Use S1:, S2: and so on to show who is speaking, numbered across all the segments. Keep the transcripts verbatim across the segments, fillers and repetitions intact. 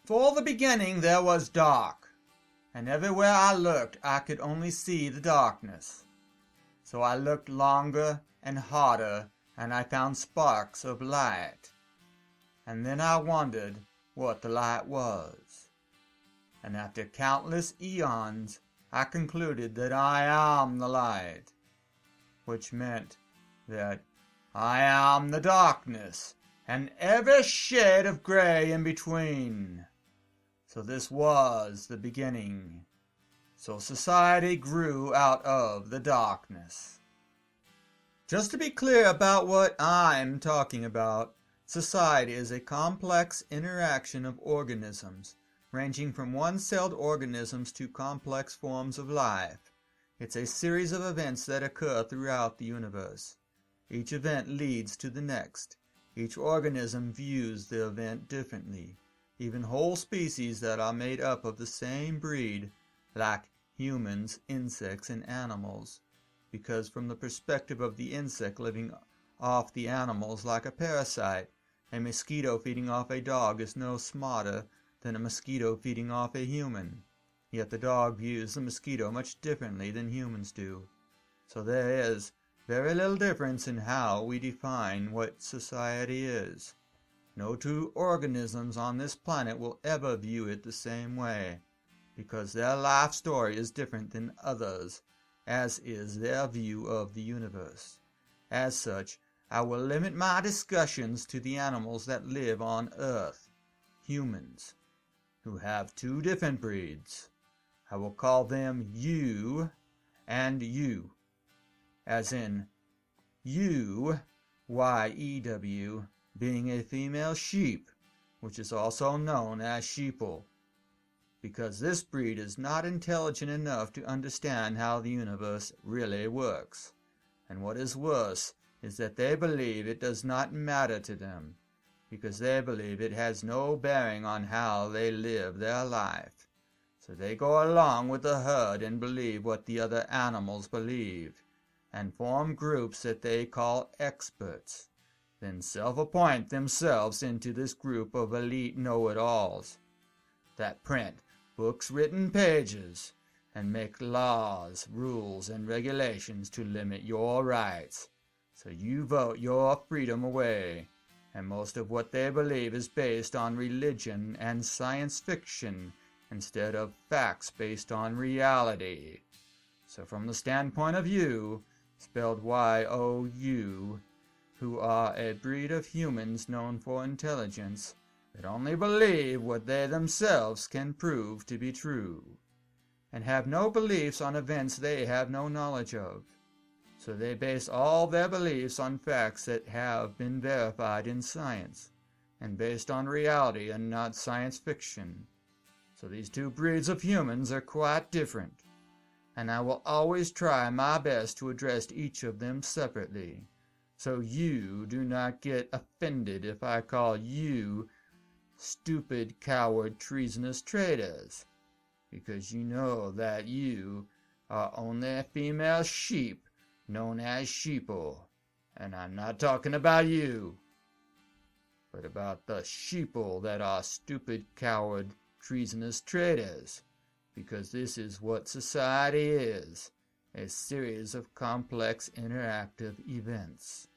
S1: For the beginning there was dark, and everywhere I looked I could only see the darkness. So I looked longer and harder, and I found sparks of light. And then I wondered what the light was. And after countless eons, I concluded that I am the light, which meant that I am the darkness, and every shade of gray in between. So this was the beginning. So society grew out of the darkness. Just to be clear about what I'm talking about, society is a complex interaction of organisms, ranging from one-celled organisms to complex forms of life. It's a series of events that occur throughout the universe. Each event leads to the next. Each organism views the event differently. Even whole species that are made up of the same breed, like humans, insects, and animals, because from the perspective of the insect living off the animals like a parasite, a mosquito feeding off a dog is no smarter than a mosquito feeding off a human. Yet the dog views the mosquito much differently than humans do. So there is very little difference in how we define what society is. No two organisms on this planet will ever view it the same way, because their life story is different than others, as is their view of the universe. As such, I will limit my discussions to the animals that live on Earth, humans, who have two different breeds. I will call them you and you, as in you, Y E W, being a female sheep, which is also known as sheeple, because this breed is not intelligent enough to understand how the universe really works. And what is worse is that they believe it does not matter to them, because they believe it has no bearing on how they live their life. So they go along with the herd and believe what the other animals believe, and form groups that they call experts, then self-appoint themselves into this group of elite know-it-alls that print books-written pages and make laws, rules, and regulations to limit your rights. So you vote your freedom away, and most of what they believe is based on religion and science fiction instead of facts based on reality. So from the standpoint of you, spelled Y O U, who are a breed of humans known for intelligence, that only believe what they themselves can prove to be true, and have no beliefs on events they have no knowledge of. So they base all their beliefs on facts that have been verified in science, and based on reality and not science fiction. So these two breeds of humans are quite different, and I will always try my best to address each of them separately. So you do not get offended if I call you stupid, coward, treasonous traitors, because you know that you are only a female sheep known as sheeple, and I'm not talking about you, but about the sheeple that are stupid, coward, treasonous traitors, because this is what society is, a series of complex interactive events.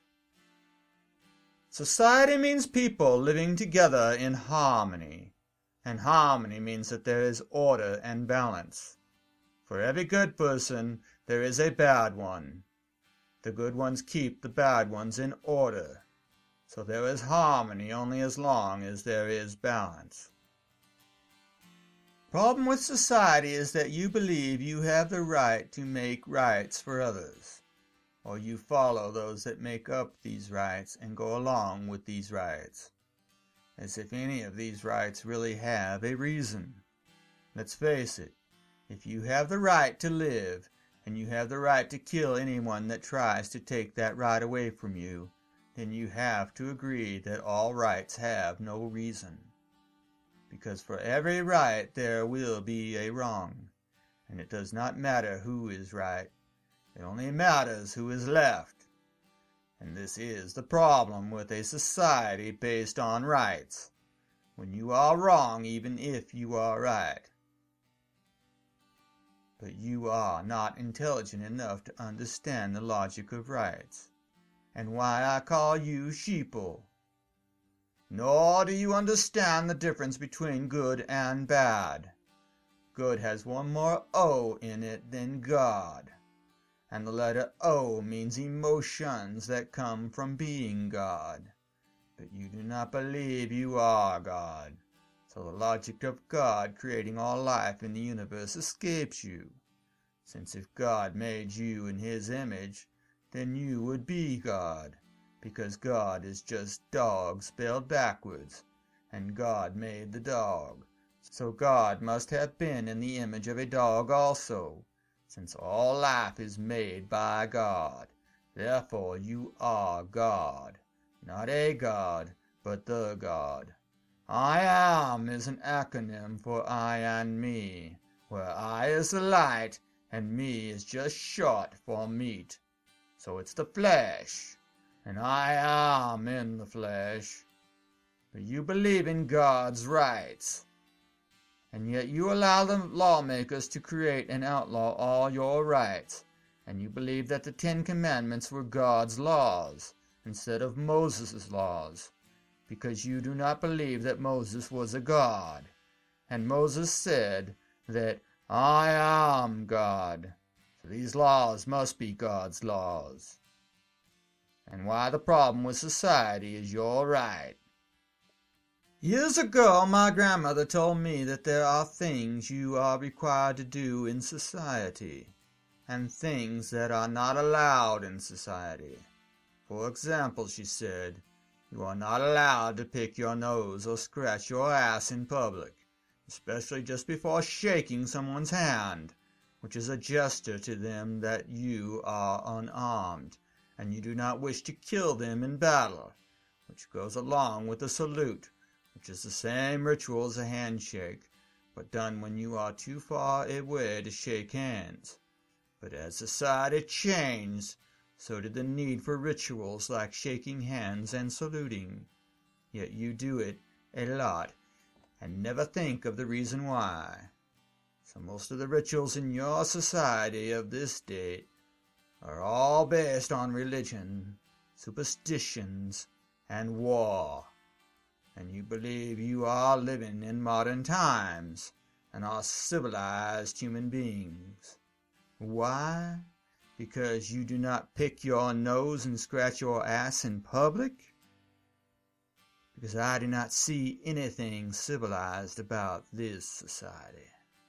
S1: Society means people living together in harmony, and harmony means that there is order and balance. For every good person, there is a bad one. The good ones keep the bad ones in order, so there is harmony only as long as there is balance. Problem with society is that you believe you have the right to make rights for others, or you follow those that make up these rights and go along with these rights, as if any of these rights really have a reason. Let's face it, if you have the right to live, and you have the right to kill anyone that tries to take that right away from you, then you have to agree that all rights have no reason. Because for every right there will be a wrong, and it does not matter who is right, it only matters who is left. And this is the problem with a society based on rights. when you are wrong even if you are right. But you are not intelligent enough to understand the logic of rights, and why I call you sheeple. Nor do you understand the difference between good and bad. Good has one more O in it than God, and the letter O means emotions that come from being God. But you do not believe you are God, so the logic of God creating all life in the universe escapes you. Since if God made you in His image, then you would be God, because God is just dog spelled backwards, and God made the dog. So God must have been in the image of a dog also, since all life is made by God. Therefore you are God, not a God, but the God. I am is an acronym for I and me, where I is the light, and me is just short for meat. So it's the flesh, and I am in the flesh. But you believe in God's rights, and yet you allow the lawmakers to create and outlaw all your rights, and you believe that the Ten Commandments were God's laws instead of Moses' laws, because you do not believe that Moses was a God, and Moses said that I am God, so these laws must be God's laws. And why the problem with society is your right. Years ago, my grandmother told me that there are things you are required to do in society, and things that are not allowed in society. For example, she said, you are not allowed to pick your nose or scratch your ass in public, especially just before shaking someone's hand, which is a gesture to them that you are unarmed, and you do not wish to kill them in battle, which goes along with the salute, which is the same ritual as a handshake, but done when you are too far away to shake hands. But as society changed, so did the need for rituals like shaking hands and saluting. Yet you do it a lot, and never think of the reason why. So most of the rituals in your society of this date are all based on religion, superstitions, and war. And you believe you are living in modern times and are civilized human beings. Why? Because you do not pick your nose and scratch your ass in public? Because I do not see anything civilized about this society.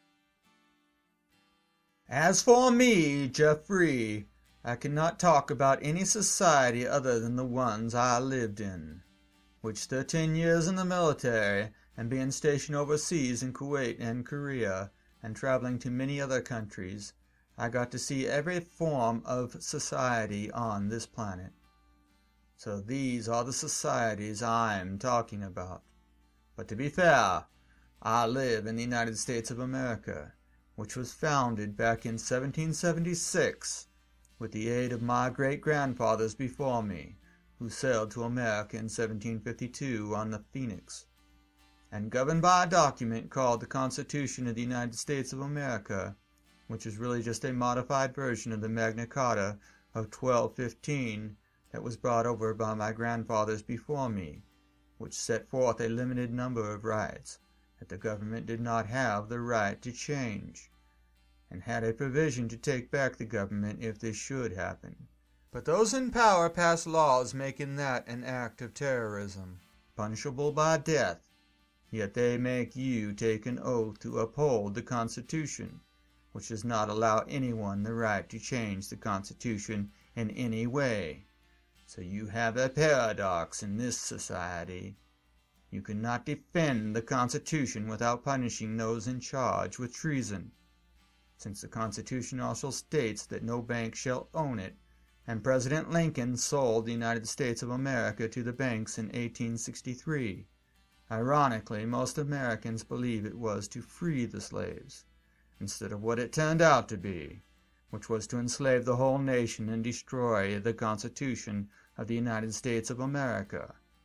S1: As for me, Jeffrey, I cannot talk about any society other than the ones I lived in, which thirteen years in the military, and being stationed overseas in Kuwait and Korea, and traveling to many other countries, I got to see every form of society on this planet. So these are the societies I'm talking about. But to be fair, I live in the United States of America, which was founded back in seventeen seventy-six with the aid of my great-grandfathers before me, who sailed to America in seventeen fifty-two on the Phoenix, and governed by a document called the Constitution of the United States of America, which is really just a modified version of the Magna Carta of twelve fifteen that was brought over by my grandfathers before me, which set forth a limited number of rights that the government did not have the right to change, and had a provision to take back the government if this should happen. But those in power passed laws making that an act of terrorism, punishable by death, yet they make you take an oath to uphold the Constitution, which does not allow anyone the right to change the Constitution in any way. So you have a paradox in this society. You cannot defend the Constitution without punishing those in charge with treason, since the Constitution also states that no bank shall own it, and President Lincoln sold the United States of America to the banks in eighteen sixty-three. Ironically, most Americans believe it was to free the slaves, instead of what it turned out to be, which was to enslave the whole nation and destroy the Constitution of the United States of America.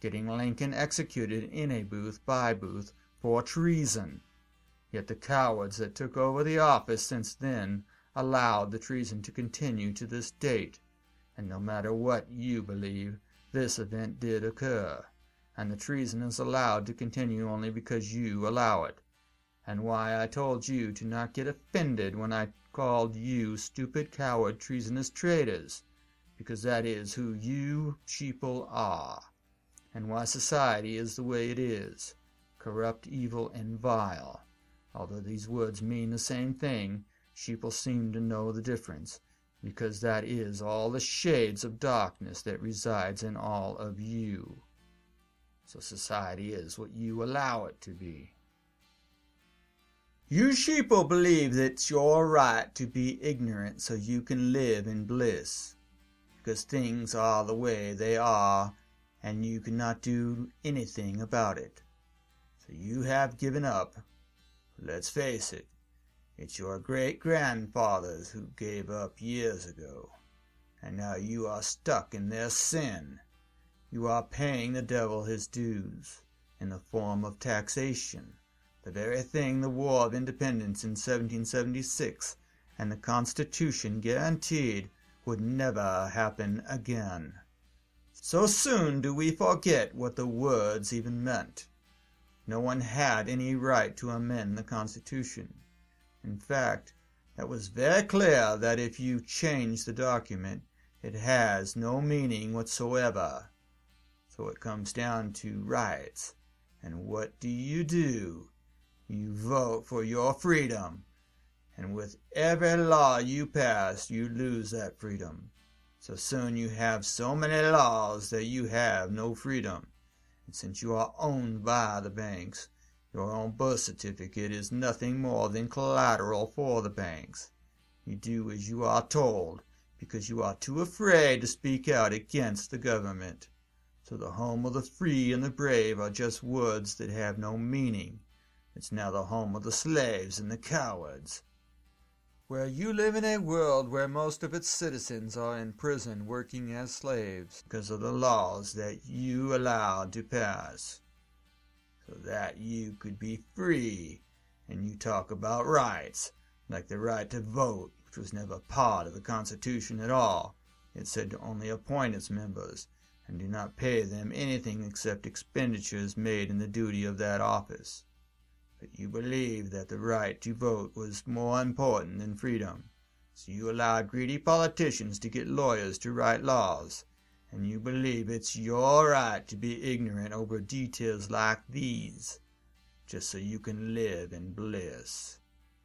S1: getting Lincoln executed in a booth by booth for treason. Yet the cowards that took over the office since then allowed the treason to continue to this date, and no matter what you believe, this event did occur, and the treason is allowed to continue only because you allow it, and why I told you to not get offended when I called you stupid, coward, treasonous traitors, because that is who you sheeple are, and why society is the way it is, corrupt, evil, and vile. Although these words mean the same thing, sheeple seem to know the difference, because that is all the shades of darkness that resides in all of you. So society is what you allow it to be. You sheeple believe that it's your right to be ignorant so you can live in bliss, because things are the way they are, and you cannot do anything about it. So you have given up. Let's face it, it's your great-grandfathers who gave up years ago, and now you are stuck in their sin. You are paying the devil his dues in the form of taxation, the very thing the War of Independence in seventeen seventy-six and the Constitution guaranteed would never happen again. So soon do we forget what the words even meant. No one had any right to amend the Constitution. In fact, it was very clear that if you change the document, it has no meaning whatsoever. So it comes down to rights. And what do you do? You vote for your freedom. And with every law you pass, you lose that freedom. So soon you have so many laws that you have no freedom. And since you are owned by the banks, your own birth certificate is nothing more than collateral for the banks. You do as you are told, because you are too afraid to speak out against the government. So the home of the free and the brave are just words that have no meaning. It's now the home of the slaves and the cowards. Where you live in a world where most of its citizens are in prison working as slaves because of the laws that you allowed to pass, so that you could be free, and you talk about rights, like the right to vote, which was never part of the Constitution at all. It said to only appoint its members, and do not pay them anything except expenditures made in the duty of that office. But you believed that the right to vote was more important than freedom, so you allowed greedy politicians to get lawyers to write laws, and you believe it's your right to be ignorant over details like these, just so you can live in bliss.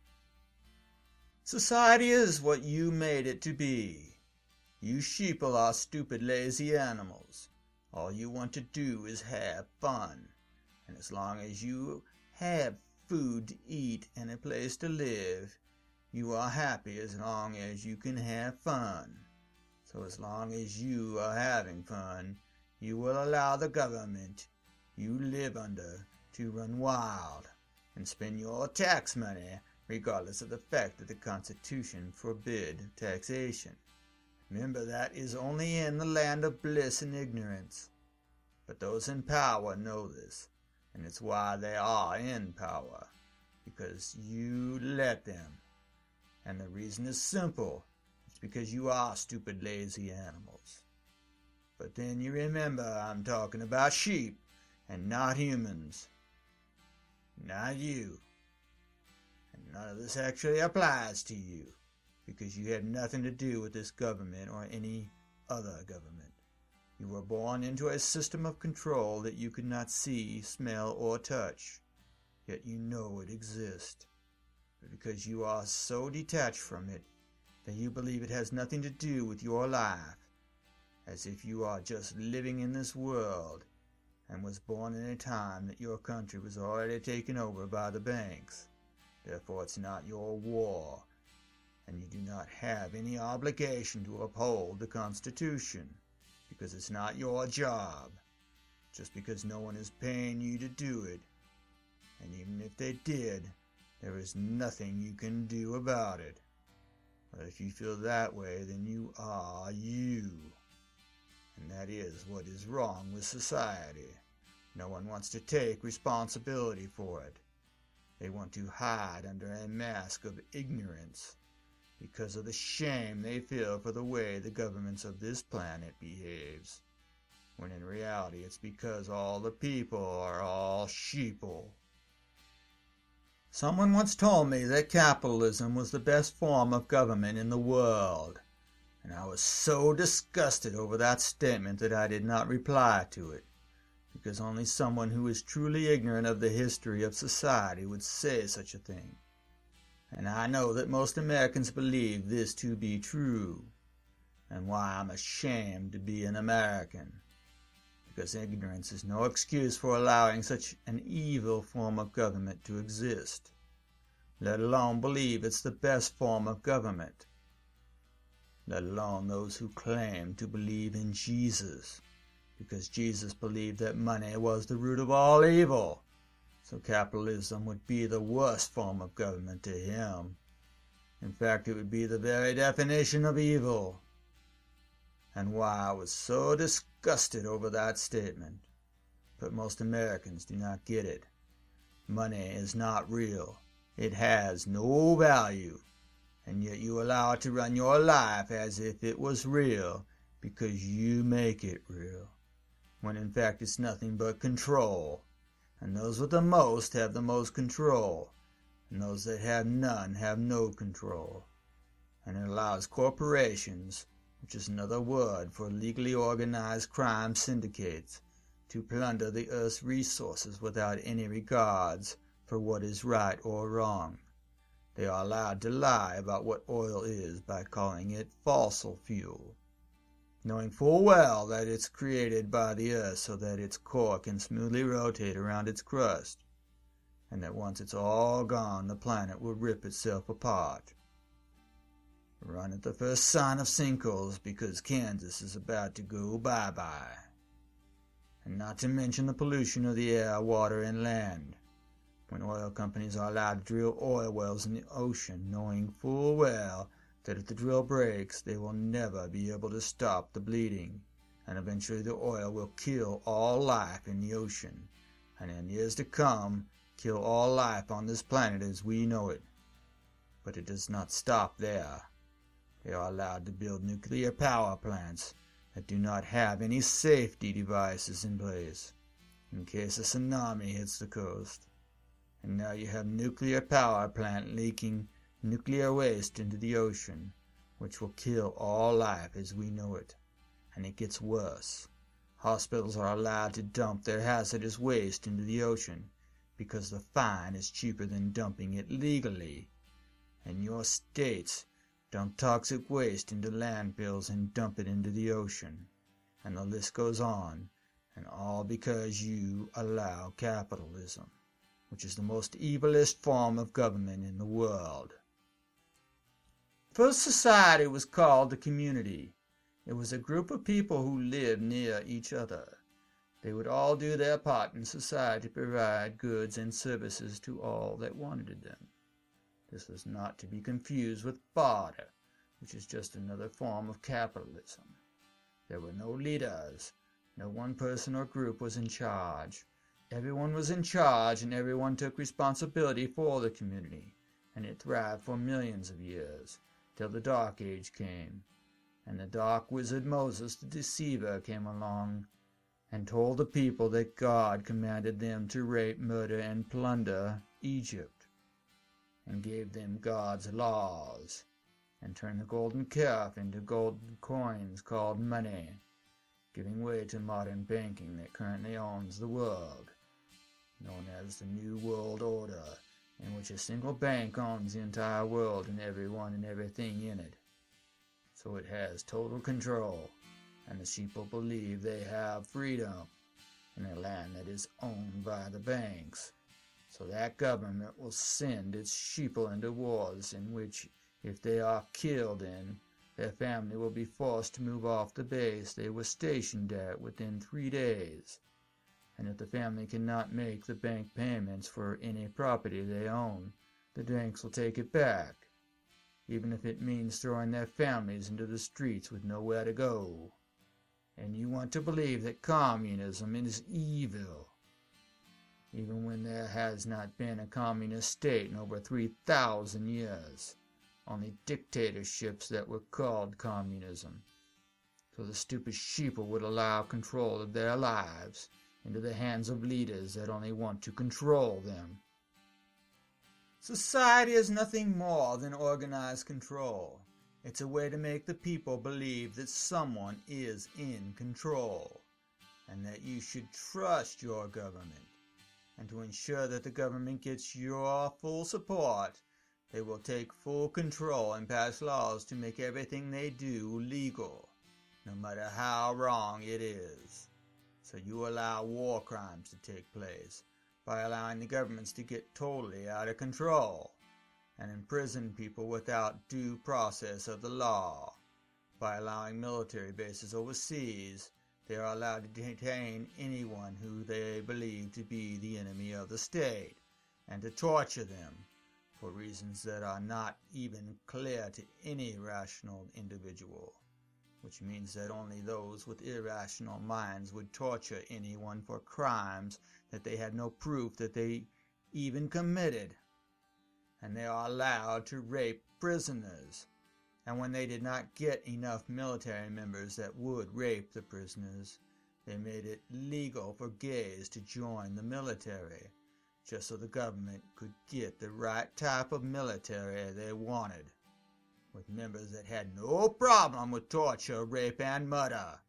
S1: Society is what you made it to be. You sheeple are stupid, lazy animals. All you want to do is have fun, and as long as you have food to eat and a place to live, you are happy as long as you can have fun. So as long as you are having fun, you will allow the government you live under to run wild and spend your tax money regardless of the fact that the Constitution forbid taxation. Remember, that is only in the land of bliss and ignorance. But those in power know this, and it's why they are in power, because you let them. And the reason is simple. It's because you are stupid, lazy animals. But then you remember I'm talking about sheep and not humans. Not you. And none of this actually applies to you, because you have nothing to do with this government or any other government. You were born into a system of control that you could not see, smell, or touch, yet you know it exists. But because you are so detached from it that you believe it has nothing to do with your life, as if you are just living in this world and was born in a time that your country was already taken over by the banks. Therefore it's not your war, and you do not have any obligation to uphold the Constitution, because it's not your job, just because no one is paying you to do it. And even if they did, there is nothing you can do about it. But if you feel that way, then you are you. And that is what is wrong with society. No one wants to take responsibility for it. They want to hide under a mask of ignorance because of the shame they feel for the way the governments of this planet behaves, when in reality it's because all the people are all sheeple. Someone once told me that capitalism was the best form of government in the world, and I was so disgusted over that statement that I did not reply to it, because only someone who is truly ignorant of the history of society would say such a thing. And I know that most Americans believe this to be true, and why I'm ashamed to be an American, because ignorance is no excuse for allowing such an evil form of government to exist, let alone believe it's the best form of government, let alone those who claim to believe in Jesus, because Jesus believed that money was the root of all evil. So capitalism would be the worst form of government to him. In fact, it would be the very definition of evil. And why I was so disgusted over that statement. But most Americans do not get it. Money is not real. It has no value. And yet you allow it to run your life as if it was real because you make it real, when in fact it's nothing but control. And those with the most have the most control, and those that have none have no control. And it allows corporations, which is another word for legally organized crime syndicates, to plunder the earth's resources without any regards for what is right or wrong. They are allowed to lie about what oil is by calling it fossil fuel, knowing full well that it's created by the earth so that its core can smoothly rotate around its crust, and that once it's all gone, the planet will rip itself apart. Run at the first sign of sinkholes because Kansas is about to go bye-bye. And not to mention the pollution of the air, water, and land, when oil companies are allowed to drill oil wells in the ocean, knowing full well that if the drill breaks, they will never be able to stop the bleeding, and eventually the oil will kill all life in the ocean, and in years to come, kill all life on this planet as we know it. But it does not stop there. They are allowed to build nuclear power plants that do not have any safety devices in place, in case a tsunami hits the coast. And now you have nuclear power plant leaking nuclear waste into the ocean, which will kill all life as we know it. And it gets worse. Hospitals are allowed to dump their hazardous waste into the ocean because the fine is cheaper than dumping it legally. And your states dump toxic waste into landfills and dump it into the ocean. And the list goes on, and all because you allow capitalism, which is the most evilest form of government in the world. First society was called the community. It was a group of people who lived near each other. They would all do their part in society to provide goods and services to all that wanted them. This was not to be confused with barter, which is just another form of capitalism. There were no leaders. No one person or group was in charge. Everyone was in charge, and everyone took responsibility for the community, and it thrived for millions of years, till the Dark Age came, and the dark wizard Moses the Deceiver came along and told the people that God commanded them to rape, murder, and plunder Egypt, and gave them God's laws, and turned the golden calf into golden coins called money, giving way to modern banking that currently owns the world, known as the New World Order, in which a single bank owns the entire world and everyone and everything in it. So it has total control, and the sheeple believe they have freedom in a land that is owned by the banks. So that government will send its sheeple into wars in which, if they are killed in, their family will be forced to move off the base they were stationed at within three days. And if the family cannot make the bank payments for any property they own, the banks will take it back, even if it means throwing their families into the streets with nowhere to go. And you want to believe that communism is evil, even when there has not been a communist state in over three thousand years, only dictatorships that were called communism. So the stupid sheeple would allow control of their lives into the hands of leaders that only want to control them. Society is nothing more than organized control. It's a way to make the people believe that someone is in control, and that you should trust your government. And to ensure that the government gets your full support, they will take full control and pass laws to make everything they do legal, no matter how wrong it is. So you allow war crimes to take place by allowing the governments to get totally out of control and imprison people without due process of the law. By allowing military bases overseas, they are allowed to detain anyone who they believe to be the enemy of the state, and to torture them for reasons that are not even clear to any rational individual, which means that only those with irrational minds would torture anyone for crimes that they had no proof that they even committed. And they are allowed to rape prisoners. And when they did not get enough military members that would rape the prisoners, they made it legal for gays to join the military, just so the government could get the right type of military they wanted, with members that had no problem with torture, rape, and murder.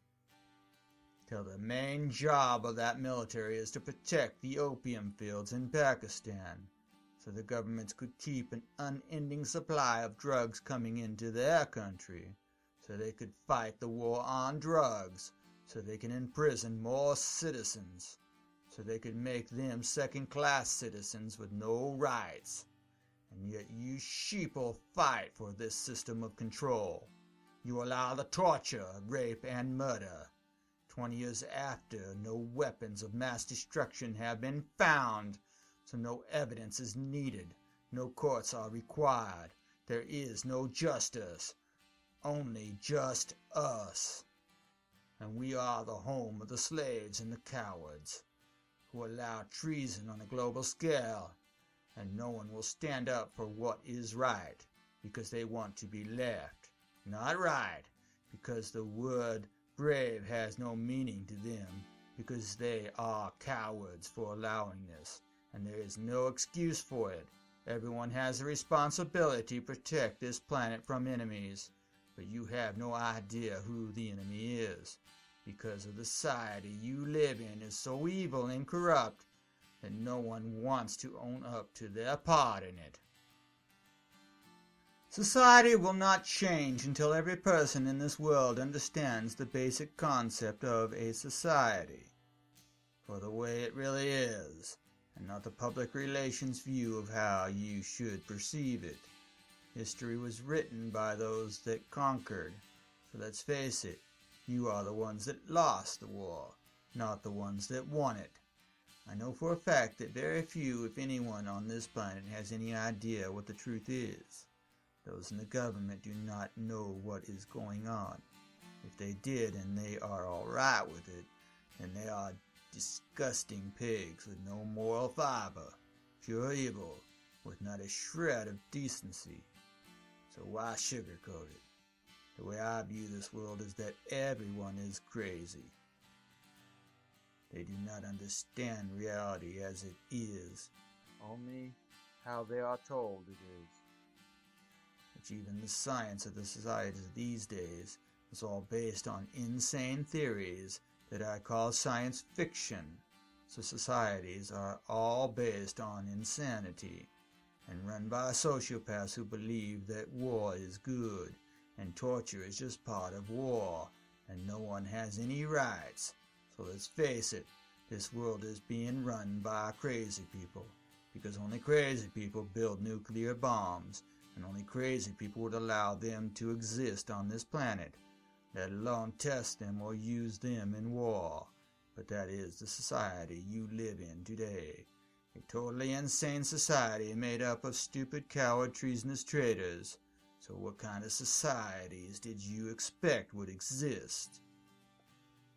S1: Till the main job of that military is to protect the opium fields in Pakistan, so the governments could keep an unending supply of drugs coming into their country, so they could fight the war on drugs, so they can imprison more citizens, so they could make them second-class citizens with no rights. And yet you sheeple fight for this system of control. You allow the torture, rape, and murder. Twenty years after, no weapons of mass destruction have been found, so no evidence is needed, no courts are required, there is no justice, only just us. And we are the home of the slaves and the cowards, who allow treason on a global scale, and no one will stand up for what is right, because they want to be left, not right, because the word brave has no meaning to them, because they are cowards for allowing this. And there is no excuse for it. Everyone has a responsibility to protect this planet from enemies, but you have no idea who the enemy is, because of the society you live in is so evil and corrupt that no one wants to own up to their part in it. Society will not change until every person in this world understands the basic concept of a society, for the way it really is, and not the public relations view of how you should perceive it. History was written by those that conquered, so let's face it, you are the ones that lost the war, not the ones that won it. I know for a fact that very few, if anyone, on this planet has any idea what the truth is. Those in the government do not know what is going on. If they did and they are alright with it, then they are disgusting pigs with no moral fiber, pure evil, with not a shred of decency. So why sugarcoat it? The way I view this world is that everyone is crazy. They do not understand reality as it is, only how they are told it is. Which even the science of the societies these days is all based on insane theories that I call science fiction. So societies are all based on insanity, and run by sociopaths who believe that war is good, and torture is just part of war, and no one has any rights. So let's face it, this world is being run by crazy people, because only crazy people build nuclear bombs, and only crazy people would allow them to exist on this planet, let alone test them or use them in war. But that is the society you live in today. A totally insane society made up of stupid, coward, treasonous traitors. So what kind of societies did you expect would exist?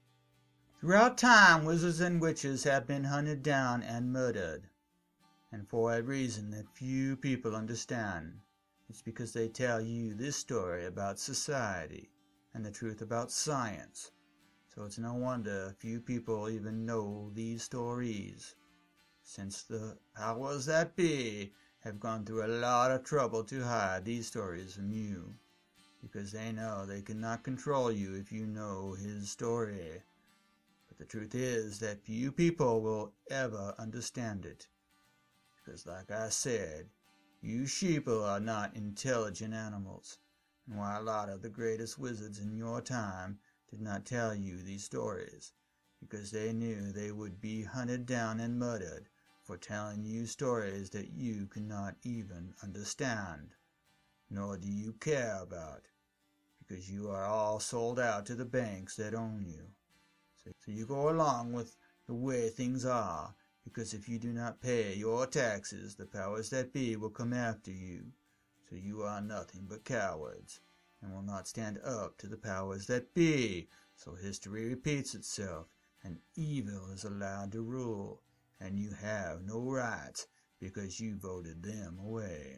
S1: Throughout time, wizards and witches have been hunted down and murdered, and for a reason that few people understand. It's because they tell you this story about society and the truth about science. So it's no wonder few people even know these stories, since the powers that be have gone through a lot of trouble to hide these stories from you, because they know they cannot control you if you know his story. But the truth is that few people will ever understand it, because like I said, you sheeple are not intelligent animals, and why a lot of the greatest wizards in your time did not tell you these stories, because they knew they would be hunted down and murdered for telling you stories that you cannot even understand, nor do you care about, because you are all sold out to the banks that own you. So, so you go along with the way things are, because if you do not pay your taxes, the powers that be will come after you. So you are nothing but cowards, and will not stand up to the powers that be. So history repeats itself, and evil is allowed to rule, and you have no rights, because you voted them away.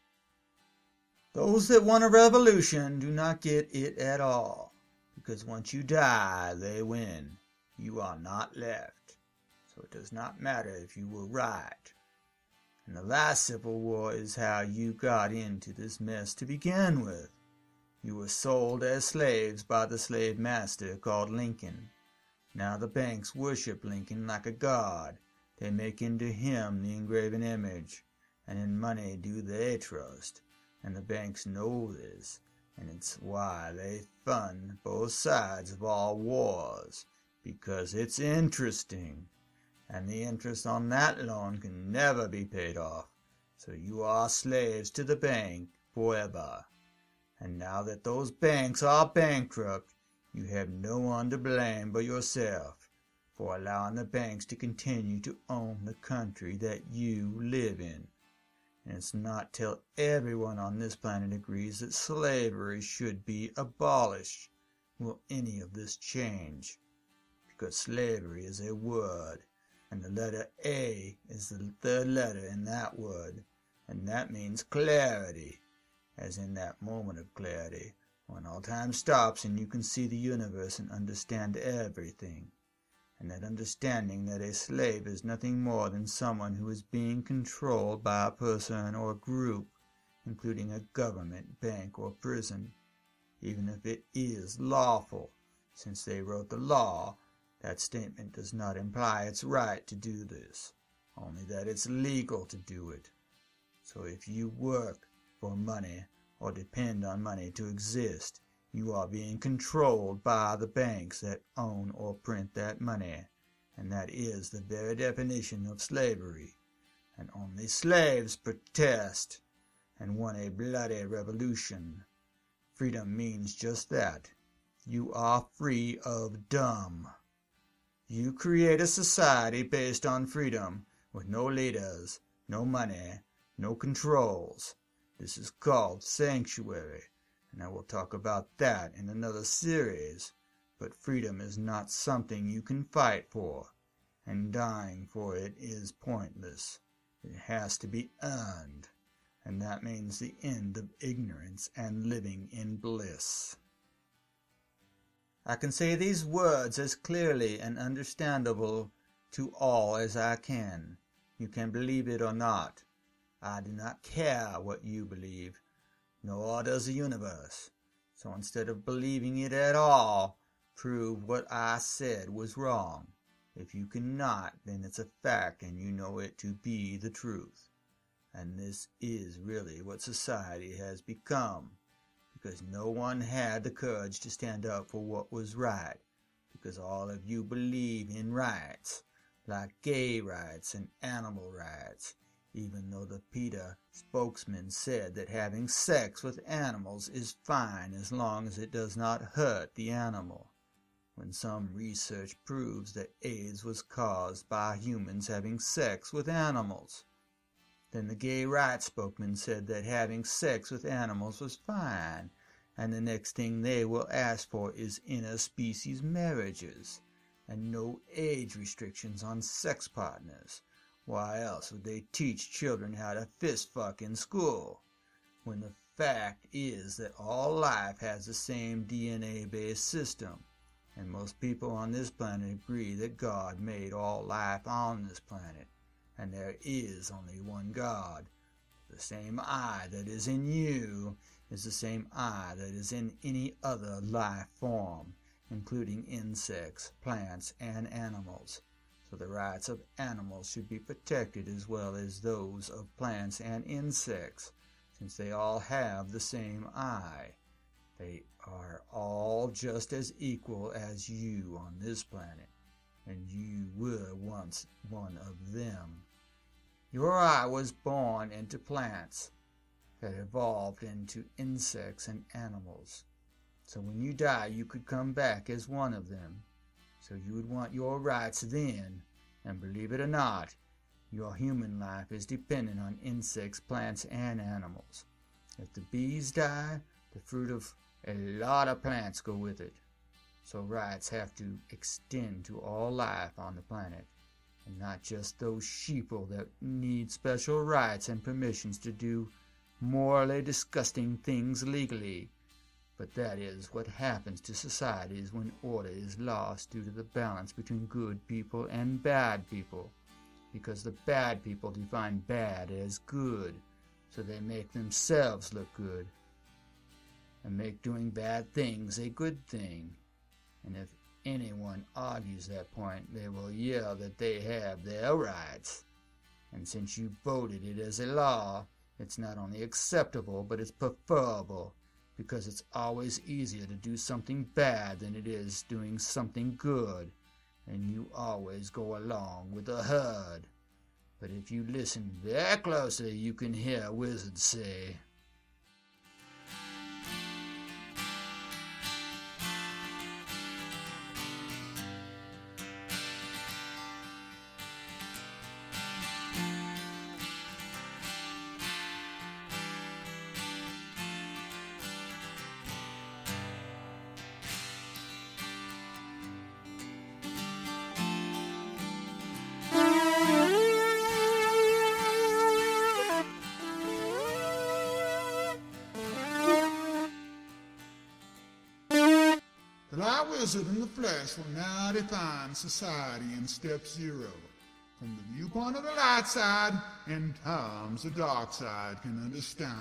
S1: Those that want a revolution do not get it at all, because once you die, they win. You are not left. So it does not matter if you were right. And the last civil war is how you got into this mess to begin with. You were sold as slaves by the slave master called Lincoln. Now the banks worship Lincoln like a god. They make into him the engraven image, and in money do they trust. And the banks know this, and it's why they fund both sides of all wars, because it's interesting. And the interest on that loan can never be paid off, so you are slaves to the bank forever. And now that those banks are bankrupt, you have no one to blame but yourself for allowing the banks to continue to own the country that you live in. And it's not till everyone on this planet agrees that slavery should be abolished will any of this change, because slavery is a word, and the letter A is the third letter in that word, and that means clarity, as in that moment of clarity, when all time stops and you can see the universe and understand everything, and that understanding that a slave is nothing more than someone who is being controlled by a person or group, including a government, bank, or prison, even if it is lawful, since they wrote the law. That statement does not imply it's right to do this, only that it's legal to do it. So if you work for money or depend on money to exist, you are being controlled by the banks that own or print that money, and that is the very definition of slavery. And only slaves protest and won a bloody revolution. Freedom means just that. You are free of dumb. You create a society based on freedom, with no leaders, no money, no controls. This is called sanctuary, and I will talk about that in another series. But freedom is not something you can fight for, and dying for it is pointless. It has to be earned, and that means the end of ignorance and living in bliss. I can say these words as clearly and understandable to all as I can. You can believe it or not. I do not care what you believe, nor does the universe. So instead of believing it at all, prove what I said was wrong. If you cannot, then it's a fact and you know it to be the truth. And this is really what society has become, because no one had the courage to stand up for what was right, because all of you believe in rights, like gay rights and animal rights, even though the PETA spokesman said that having sex with animals is fine as long as it does not hurt the animal, when some research proves that AIDS was caused by humans having sex with animals. Then the gay rights spokesman said that having sex with animals was fine, and the next thing they will ask for is interspecies marriages. and no age restrictions on sex partners. Why else would they teach children how to fist fuck in school, when the fact is that all life has the same D N A-based system, and most people on this planet agree that God made all life on this planet, and there is only one God. The same eye that is in you is the same eye that is in any other life form, including insects, plants, and animals. So the rights of animals should be protected as well as those of plants and insects, since they all have the same eye. They are all just as equal as you on this planet, and you were once one of them. Your eye was born into plants that evolved into insects and animals. So when you die, you could come back as one of them. So you would want your rights then, and believe it or not, your human life is dependent on insects, plants, and animals. If the bees die, the fruit of a lot of plants go with it. So rights have to extend to all life on the planet, and not just those sheeple that need special rights and permissions to do morally disgusting things legally. But that is what happens to societies when order is lost due to the balance between good people and bad people, because the bad people define bad as good, so they make themselves look good, and make doing bad things a good thing. And if anyone argues that point, they will yell that they have their rights. And since you voted it as a law, it's not only acceptable, but it's preferable, because it's always easier to do something bad than it is doing something good, and you always go along with the herd. But if you listen very closely, you can hear a wizard say,
S2: The Light Wizard in the flesh will now define society in step zero, from the viewpoint of the light side in terms the dark side can understand.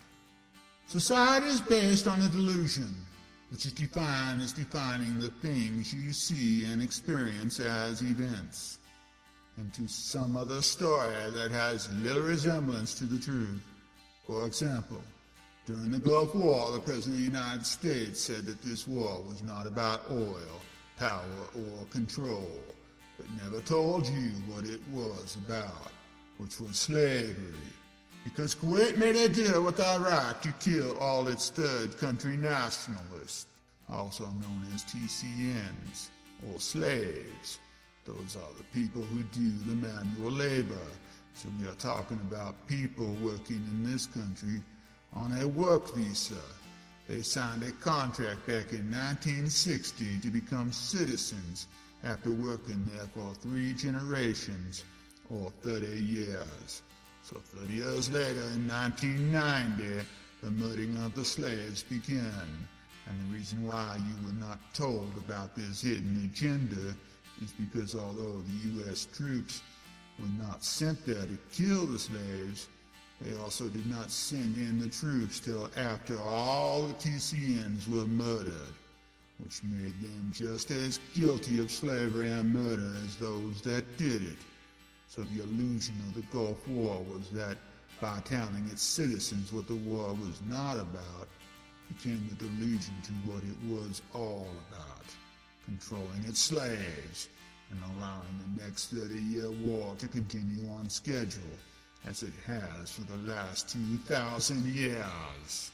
S2: Society is based on a delusion, which is defined as defining the things you see and experience as events, into some other story that has little resemblance to the truth. For example, during the Gulf War, the President of the United States said that this war was not about oil, power, or control, but never told you what it was about, which was slavery. Because Kuwait made a deal with Iraq to kill all its third country nationalists, also known as T C Ns, or slaves. Those are the people who do the manual labor. So we are talking about people working in this country on a work visa. They signed a contract back in nineteen sixty to become citizens after working there for three generations, or thirty years. So thirty years later, in nineteen ninety, the murdering of the slaves began. And the reason why you were not told about this hidden agenda is because although the U S troops were not sent there to kill the slaves, they also did not send in the troops till after all the T C Ns were murdered, which made them just as guilty of slavery and murder as those that did it. So the illusion of the Gulf War was that by telling its citizens what the war was not about, became the delusion to what it was all about, controlling its slaves and allowing the next thirty-year war to continue on schedule, as it has for the last two thousand years.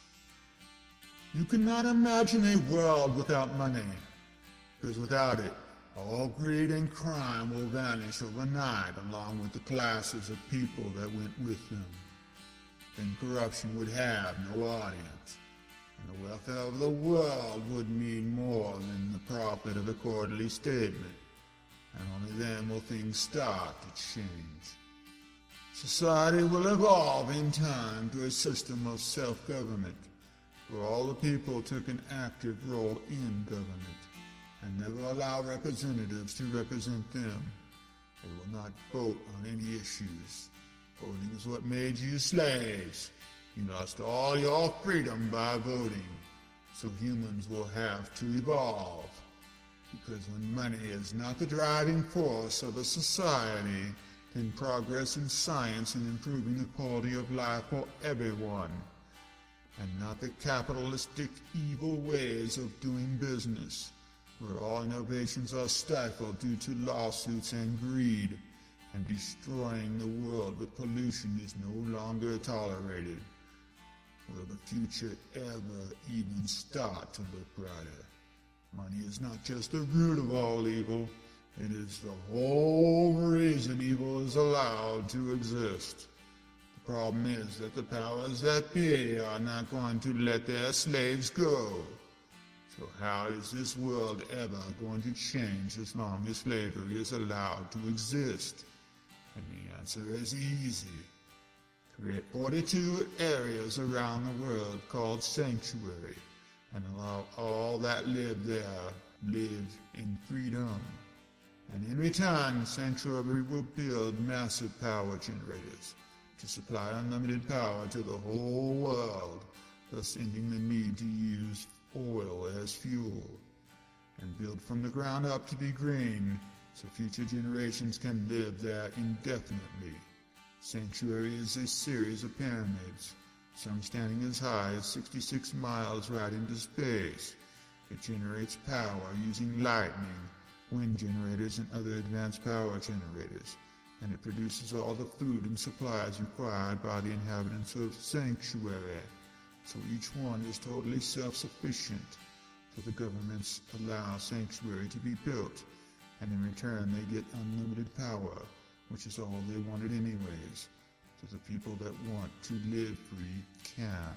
S2: You cannot imagine a world without money, because without it, all greed and crime will vanish overnight along with the classes of people that went with them. Then corruption would have no audience, and the welfare of the world would mean more than the profit of a quarterly statement. and only then will things start to change. Society will evolve in time to a system of self-government, where all the people took an active role in government, and never allow representatives to represent them. They will not vote on any issues. Voting is what made you slaves. You lost all your freedom by voting. So humans will have to evolve. Because when money is not the driving force of a society, then progress in science and improving the quality of life for everyone, and not the capitalistic evil ways of doing business, where all innovations are stifled due to lawsuits and greed, and destroying the world with pollution is no longer tolerated. Will the future ever even start to look brighter? Money is not just the root of all evil, it is the whole reason evil is allowed to exist. The problem is that the powers that be are not going to let their slaves go. So how is this world ever going to change as long as slavery is allowed to exist? And the answer is easy. Create forty-two areas around the world called sanctuary, and allow all that live there live in freedom. And in return, sanctuary will build massive power generators to supply unlimited power to the whole world, thus ending the need to use oil as fuel, and build from the ground up to be green, so future generations can live there indefinitely. Sanctuary is a series of pyramids, some standing as high as sixty-six miles right into space. It generates power using lightning, wind generators, and other advanced power generators, and it produces all the food and supplies required by the inhabitants of Sanctuary. So each one is totally self-sufficient, so the governments allow Sanctuary to be built, and in return they get unlimited power, which is all they wanted anyways, so the people that want to live free can.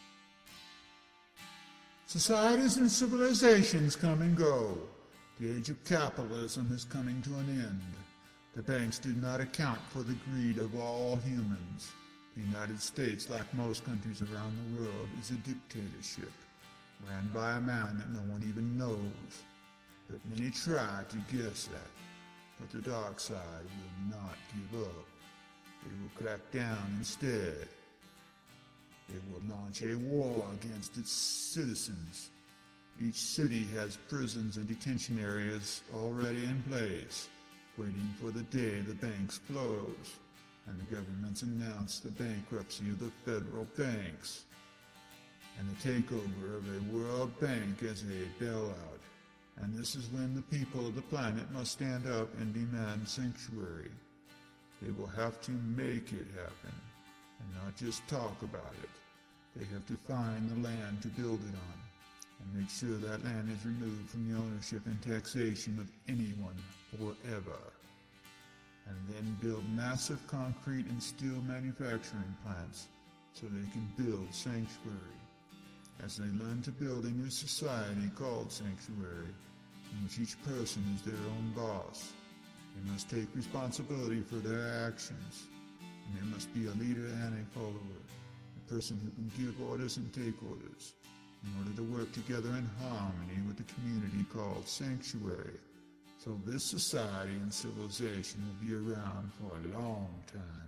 S2: Societies and civilizations come and go. The age of capitalism is coming to an end. The banks did not account for the greed of all humans. The United States, like most countries around the world, is a dictatorship, ran by a man that no one even knows. But many try to guess that. But the dark side will not give up. They will crack down instead. They will launch a war against its citizens. Each city has prisons and detention areas already in place, waiting for the day the banks close, and the governments announce the bankruptcy of the federal banks, and the takeover of a world bank as a bailout. And this is when the people of the planet must stand up and demand sanctuary. They will have to make it happen, and not just talk about it. They have to find the land to build it on, and make sure that land is removed from the ownership and taxation of anyone forever. And then build massive concrete and steel manufacturing plants so they can build sanctuary. As they learn to build a new society called sanctuary, in which each person is their own boss, they must take responsibility for their actions, and there must be a leader and a follower, a person who can give orders and take orders, in order to work together in harmony with the community called sanctuary. So this society and civilization will be around for a long time.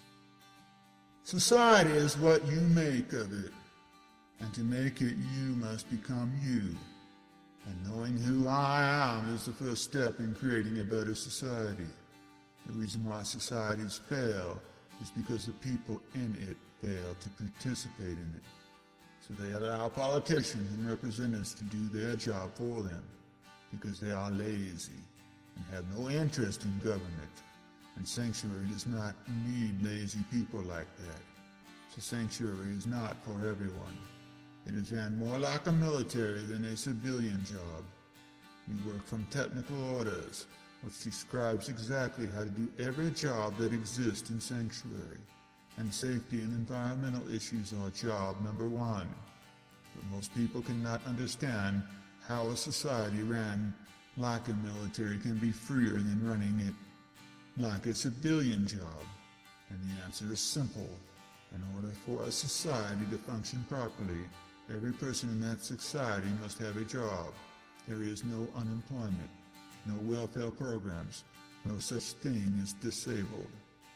S2: Society is what you make of it, and to make it you must become you. And knowing who I am is the first step in creating a better society. The reason why societies fail is because the people in it fail to participate in it. So they allow politicians and representatives to do their job for them, because they are lazy and have no interest in government. And sanctuary does not need lazy people like that. So sanctuary is not for everyone. It is ran more like a military than a civilian job. You work from technical orders, which describes exactly how to do every job that exists in sanctuary. And safety and environmental issues are job number one. But most people cannot understand how a society ran like a military can be freer than running it like a civilian job? And the answer is simple. In order for a society to function properly, every person in that society must have a job. There is no unemployment, no welfare programs, no such thing as disabled.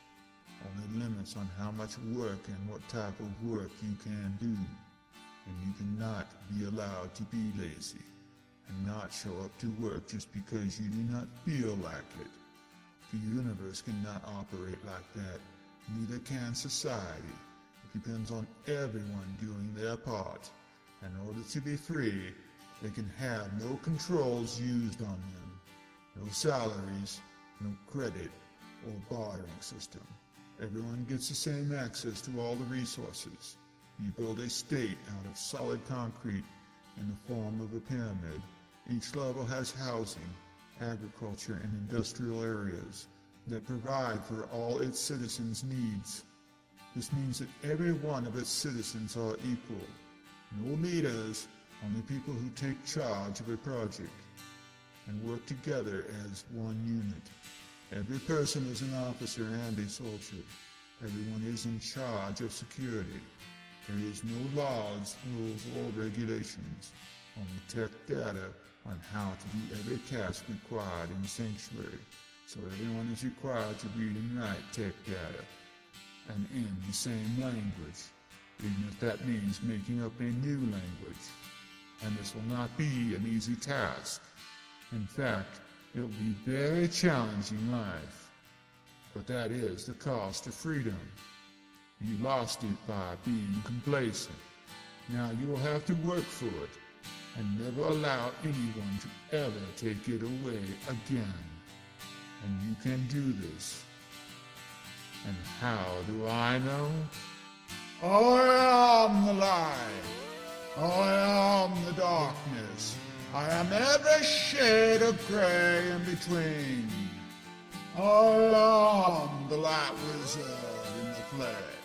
S2: Only limits on how much work and what type of work you can do. And you cannot be allowed to be lazy and not show up to work just because you do not feel like it. The universe cannot operate like that. Neither can society. It depends on everyone doing their part. In order to be free, they can have no controls used on them, no salaries, no credit or bartering system. Everyone gets the same access to all the resources. You build a state out of solid concrete in the form of a pyramid. Each level has housing, agriculture, and industrial areas that provide for all its citizens' needs. This means that every one of its citizens are equal. No leaders, only people who take charge of a project and work together as one unit. Every person is an officer and a soldier. Everyone is in charge of security. There is no laws, rules, or regulations, only tech data on how to do every task required in the sanctuary. So everyone is required to read and write tech data, and in the same language, even if that means making up a new language. And this will not be an easy task. In fact, it will be a very challenging life. But that is the cost of freedom. You lost it by being complacent. Now you will have to work for it, and never allow anyone to ever take it away again. And you can do this. And how do I know? I am the light. I am the darkness. I am every shade of gray in between. I am the light wizard in the flesh.